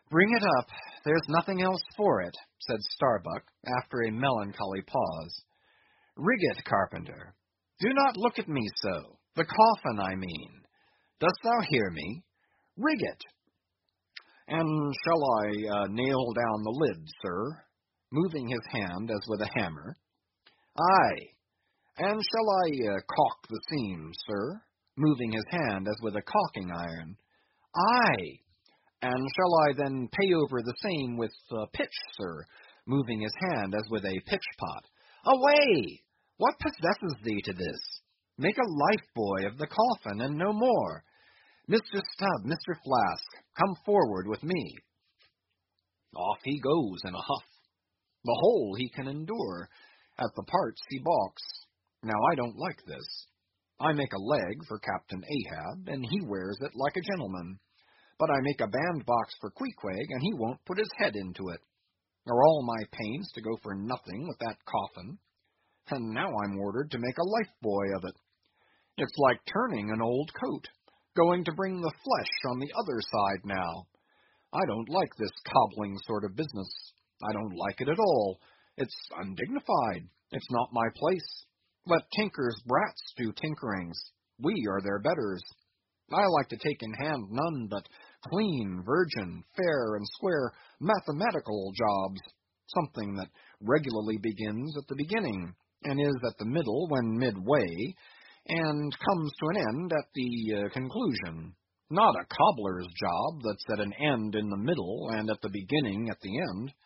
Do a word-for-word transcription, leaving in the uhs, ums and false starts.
Bring it up. There's nothing else for it, said Starbuck, after a melancholy pause. Rig it, carpenter. Do not look at me so. The coffin, I mean. Dost thou hear me? Rig it. And shall I uh, nail down the lid, sir? Moving his hand as with a hammer. Aye. And shall I uh, caulk the seams, sir? Moving his hand as with a caulking iron. Aye. And shall I then pay over the same with uh, pitch, sir? Moving his hand as with a pitch-pot. Away! What possesses thee to this? Make a life-boy of the coffin, and no more. Mister Stubb, Mister Flask, come forward with me. Off he goes in a huff. The whole he can endure, at the parts he balks. Now I don't like this. I make a leg for Captain Ahab, and he wears it like a gentleman. But I make a bandbox for Queequeg, and he won't put his head into it. Are all my pains to go for nothing with that coffin? And now I'm ordered to make a life-boy of it. It's like turning an old coat, going to bring the flesh on the other side now. I don't like this cobbling sort of business. I don't like it at all. It's undignified. It's not my place. Let tinkers' brats do tinkerings. We are their betters. I like to take in hand none but clean, virgin, fair, and square mathematical jobs, something that regularly begins at the beginning, and is at the middle when midway, and comes to an end at the uh, conclusion. Not a cobbler's job that's at an end in the middle and at the beginning at the end.